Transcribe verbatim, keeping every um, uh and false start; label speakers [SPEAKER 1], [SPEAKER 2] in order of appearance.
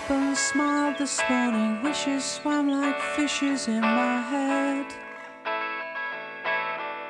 [SPEAKER 1] up and smiled this morning. Wishes swam like fishes in my head.